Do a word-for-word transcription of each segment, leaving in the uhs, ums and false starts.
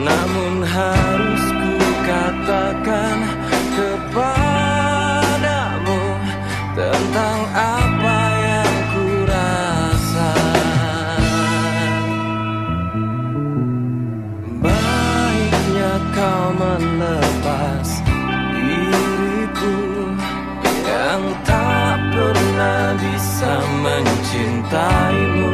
namun harus ku katakan kepadamu tentang apa yang ku rasa. Baiknya kau melepas diriku yang tak pernah bisa mencintaimu.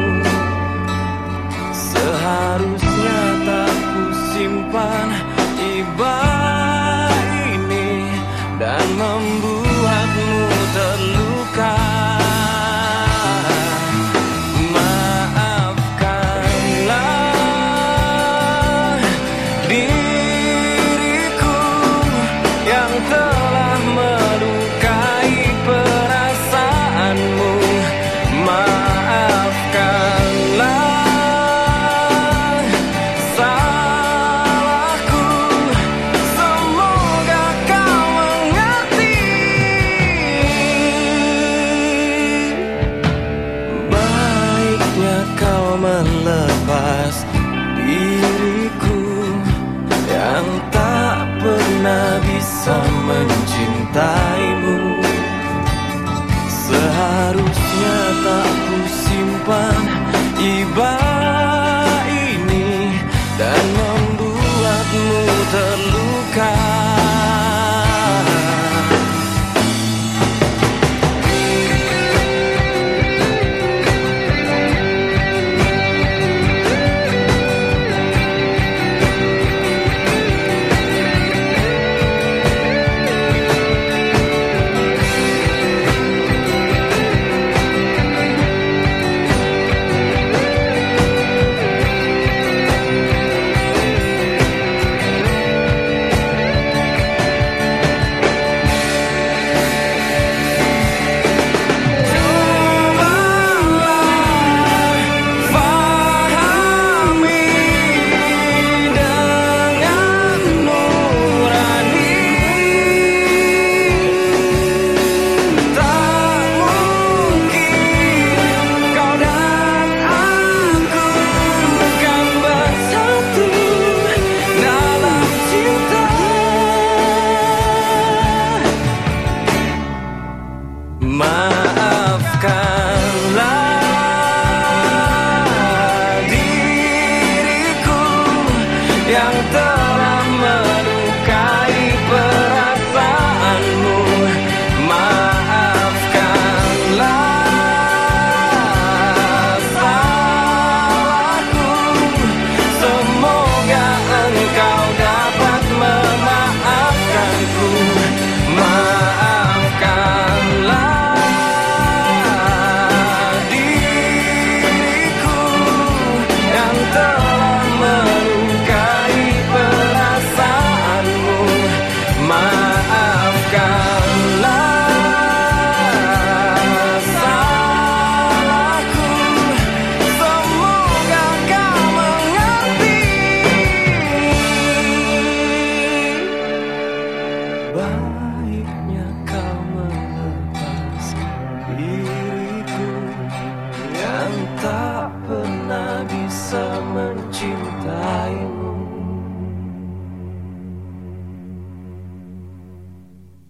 Seharusnya tak ku simpan iba ini dan membuatmu terluka. Maafkanlah diriku yang telah melukai perasaanmu. Maafkanlah melepas diriku yang tak pernah bisa mencintaimu. Seharusnya tak ku simpan iba ini dan membuatmu terluka. Maafkanlah diriku yang telah